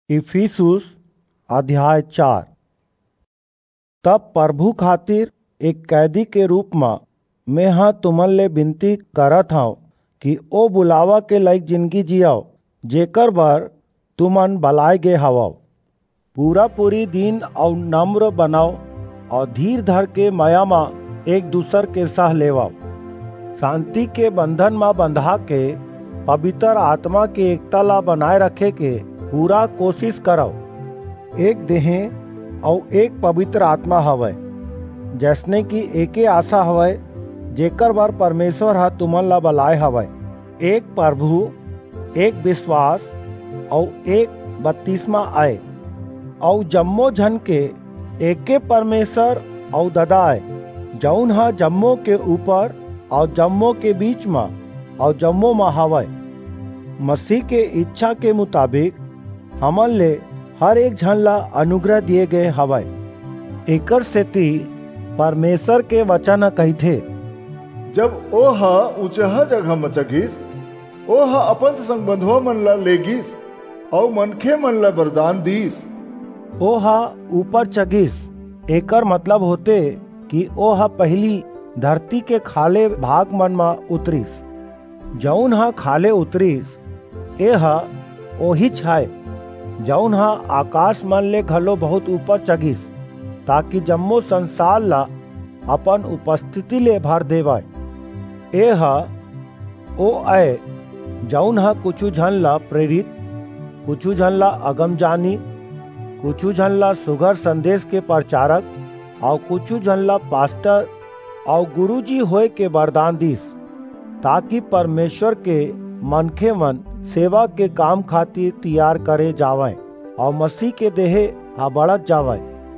इफिसुस अध्याय 4। तब प्रभु खातिर एक कैदी के रूप में मैं हाँ तुमन ले विनती करत हूँ कि ओ बुलावा के लायक जिंदगी जियाओ जेकर बर तुमन बलाए गे हवो। पूरी दीन और नम्र बनाओ और धीर धर के माया में एक दूसर के सह लेवाओ। शांति के बंधन में बंधा के पवित्र आत्मा के एकता ला बनाए रखे के पूरा कोशिश करो। एक देह और एक पवित्र आत्मा हवय, जैसने की एके आशा हवय जेकर बार परमेश्वर हा तुमन ला बलाए हवय। एक प्रभु, एक विश्वास और एक बपतिस्मा आए और जम्मो झन के एके परमेश्वर और ददा आए, जौन हा जम्मो के ऊपर और जम्मो के बीच में और जम्मो में हवय। मसीह के इच्छा के मुताबिक हमन ले हर एक झन ला अनुग्रह दिए गए हवय। एकर सेती परमेश्वर के वचन कहिथे, जब ओ हा ऊंचा जगह में चगिस, ओ हा अपन संबंधों मन ला लेगिस और मनखे मन ला वरदान दीस। ओ हा ऊपर चगिस एकर मतलब होते कि ओ हा पहली धरती के खाले भाग मन में उतरिस। जौन हा खाले उतरिस ए हा ओही छाए जौन हा आकाश मन ले घलो बहुत ऊपर चगिस, ताकि जम्मो संसार ला अपन उपस्थिति ले भर देवाय। ए हा ओ आए जौन हा कुछ झन ला प्रेरित, कुछ झन ला अगम जानी, कुछ झन ला सुगर संदेश के प्रचारक और कुछ झन ला पास्टर और गुरुजी होए के वरदान दीस, ताकि परमेश्वर के मनखे मन सेवा के काम खातिर तैयार करे जावे और मसीह के देह हा बढ़त जावे,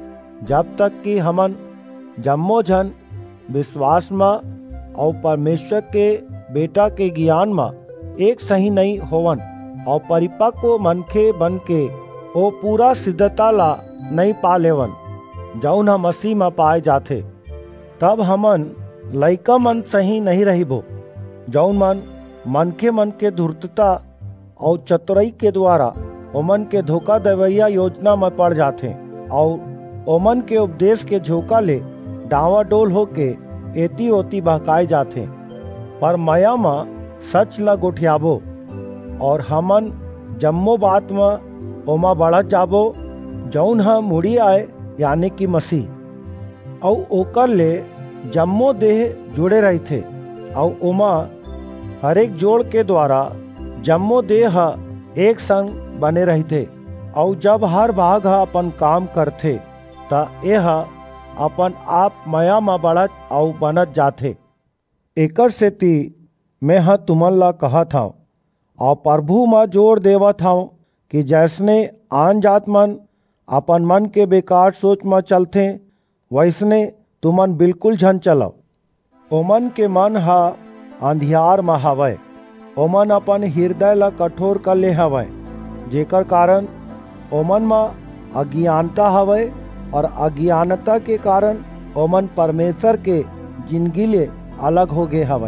जब तक कि हमन जम्मो झन विश्वास में और परमेश्वर के बेटा के ज्ञान में एक सही नहीं होवन और परिपक्व मनखे बन के ओ पूरा सिद्धता ला नहीं पा लेवन जौन हा मसीह में पाए जाथे। तब हमन लइका मन सही नहीं रहिबो, जौन मनखे मन के धूर्तता और चतुराई के द्वारा ओमन के धोखा देवैया योजना में पड़ जाथे और ओमन के उपदेश के झोंका ले डावाडोल होके एती ओती बहकाए जाथे। पर माया में सच ला गोठियाबो और हमन जम्मो बात में ओमा बढ़त जाबो, जौन हा मुड़ी आए यानी कि मसीह और ओकर ले जम्मो देह जुड़े रहथे और ओमा हर एक जोड़ के द्वारा जम्मो देह एक संग बने रहथे। और जब हर भाग अपन काम करथे ता यह अपन आप माया में बढ़त और बनत जाथे। एकर सेती मैं हाँ तुमन ला कहत हूँ और प्रभु में जोर देवत हूँ कि जैसने आन जात मन अपन मन के बेकार सोच में चलथे, वैसने तुमन बिल्कुल झन चलो। ओमन के मन हा अंधियार में हवय, ओमन अपन हृदय ला कठोर कर ले हवय, जेकर कारण ओमन में अज्ञानता हवय और अज्ञानता के कारण ओमन परमेश्वर के जिंदगी ले अलग हो गए हवय।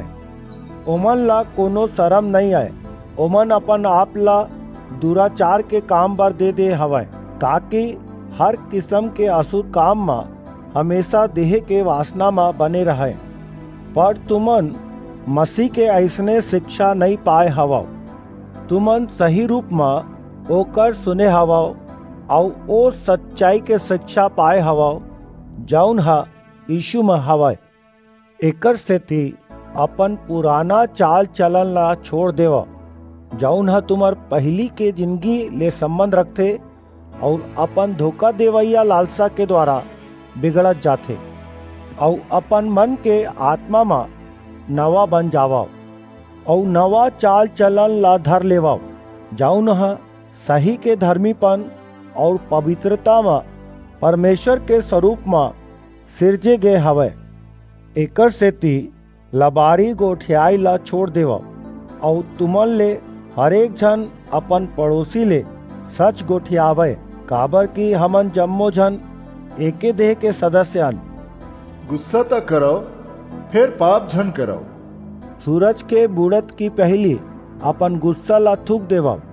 ओमन ला कोनो शर्म नहीं आए, ओमन अपन आप ला दुराचार के काम बर दे हवय, ताकि हर किस्म के अशुद्ध काम में हमेशा देह के वासना में बने रहे। पर तुमन मसीह के ऐसने शिक्षा नहीं पाए हवो, तुमन सही रूप में ओकर सुने हवो और ओ सच्चाई के शिक्षा पाए हवो जौन हा यीशु में हवय। एकर सेती अपन पुराना चाल चलन ला छोड़ देव, जौन हा तुमर पहली के जिंदगी ले संबंध रखते और अपन धोखा देवैया लालसा के द्वारा बिगड़त जाथे और अपन मन के आत्मा में नवा बन जावाओ और नवा चाल चलन ला धर लेवाओ, जौन हा सही के धर्मीपन और पवित्रता में परमेश्वर के स्वरूप में सिरजे गए हवय। एकर सेती लबारी गोठियाई ला छोड़ देवा और तुमन ले हर एक झन अपन पड़ोसी ले सच गोठियावे, काबर की हमन जम्मो झन एके देह के सदस्यन। गुस्सा त करो, फिर पाप झन करो। सूरज के बुड़त की पहली अपन गुस्सा ला थूक देवा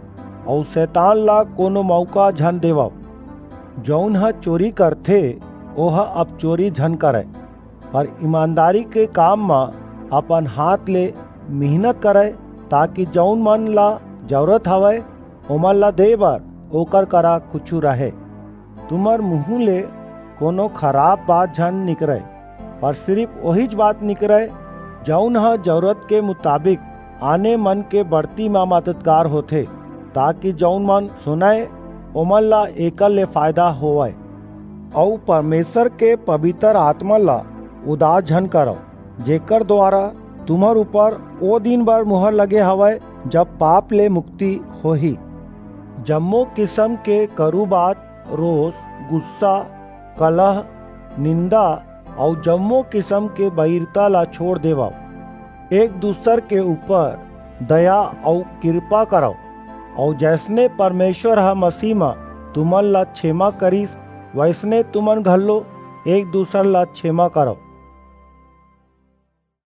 और शैतान ला कोनो मौका झन देवा। जौन ह चोरी करथे ओह अब चोरी झन करे, पर ईमानदारी के काम में अपन हाथ ले मेहनत करे, ताकि जौन मन ला जरूरत हवय ओमन ला दे बर ओकर करा कुछु रहे। तुमर मुँह ले कोनो खराब बात झन निकरे, पर सिर्फ वही बात निकरे जौन ह जरूरत के मुताबिक आने मन के बढ़ती में मददगार होथे, ताकि जौन मन सुनाए ओमन ला एकर ले फायदा होवय। और परमेश्वर के पवित्र आत्मा ला उदास झन करो, जेकर द्वारा तुम्हार ऊपर ओ दिन बार मुहर लगे हवय जब पाप ले मुक्ति होही। जम्मो किस्म के करू बात, रोष, गुस्सा, कलह, निंदा और जम्मो किस्म के बैरता ला छोड़ देवा। एक दूसर के ऊपर दया और कृपा करो, और जैसने परमेश्वर हा मसीह में तुमन ला क्षमा करीस, वैसने तुमन घल्लो एक दूसर ला क्षमा करो।